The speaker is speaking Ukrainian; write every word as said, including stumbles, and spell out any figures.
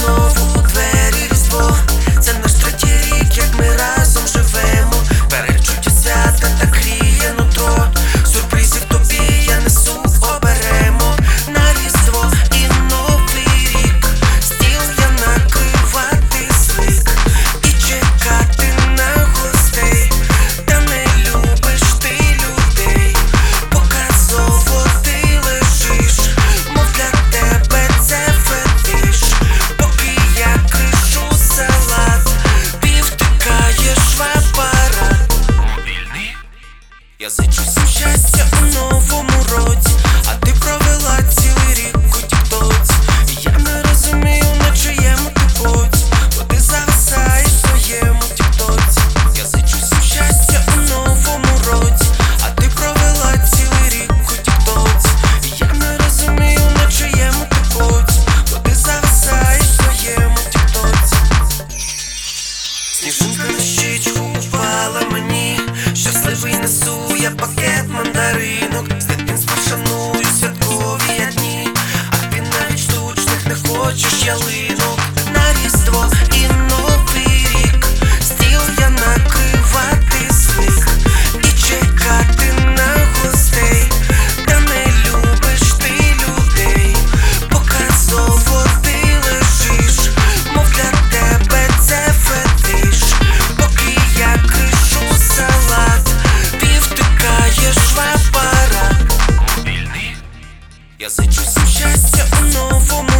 знову у двері Різдво. Це наш третій рік, як ми разом живемо. Передчуття свята так гріє нутро. Сюрпризів тобі я несу, оберемо на Різдво і Новий рік. Стіл я накривати звик і чекати на гостей. Та не любиш ти людей, показово ти лежиш, мов для тебе це фетиш. Поки я кришу салат, півтикаєш в апарат. Мобільний. Я зичу всім щастя у новому році, а ти провела цілий рік у тіктоці. І я не розумію, на чиєму ти боці, бо ти зависаєш в своєму тіктоці. Я зичу всім щастя у новому році, а ти провела цілий рік у тіктоці. І я не розумію, на чиєму ти боці, бо ти зависаєш в своєму тіктоці. Сніжинка на щічку упала мені, щасливий несу я пакет мандаринок. З дитинства шаную святкові я дні, а ти навіть штучних не хочеш ялинок. На Різдво і Новий рік стіл я накривати звик і чекати на гостей. Та не любиш ти людей, показово ти лежиш, мов для тебе це фетиш. Поки я кришу салат, півтикаєш в апарат. Мобільний. Я зичу всім щастя у новому